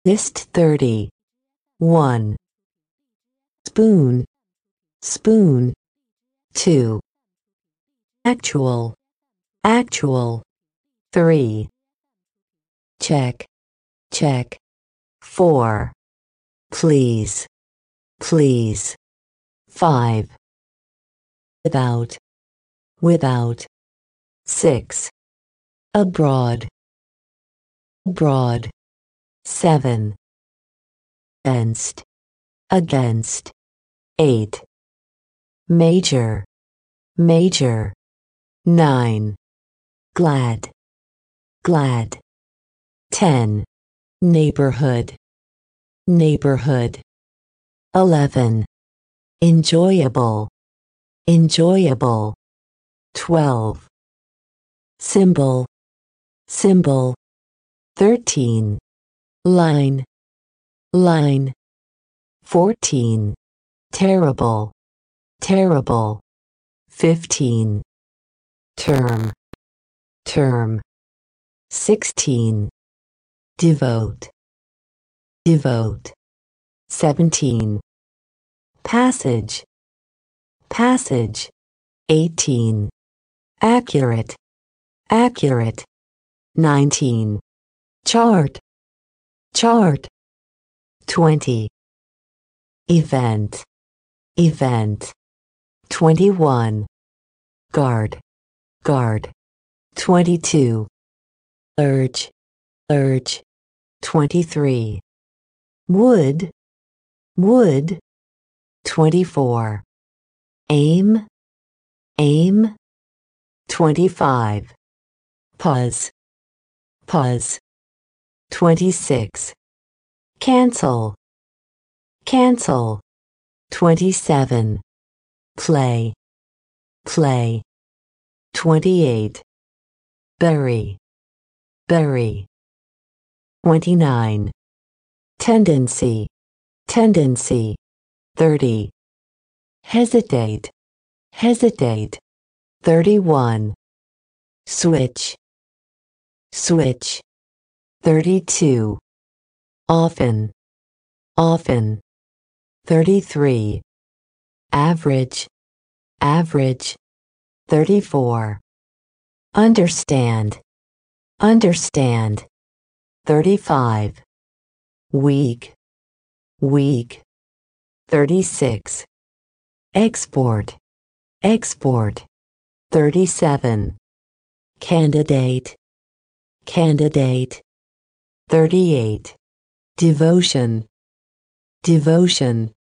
List 30. 1. Spoon, spoon. 2. Actual, actual. 3. Check, check. 4. Please, please. 5. Without, without. 6. Abroad, abroad. 7. Against, against. 8. Major, major. 9. Glad, glad. 10. Neighborhood, neighborhood. 11. Enjoyable, enjoyable. 12. Symbol, symbol. 13. Line, line. 14. Terrible, terrible. 15. Term, term. 16. Devote, devote. 17. Passage, passage. 18. Accurate, accurate. 19. Chart, chart. 20. Event, event. 21. Guard, guard. 22. Urge, urge. 23. Would, would. 24. Aim, aim. 25. Pause, pause. 26. Cancel, cancel. 27. Play, play. 28. Bury, bury. 29. Tendency, tendency. 30. Hesitate, hesitate. 31. Switch, switch. 32. Often, often. 33. Average, average. 34. Understand, understand. 35. Weak, weak. 36. Export, export. 37. Candidate, candidate. 38. Devotion, devotion.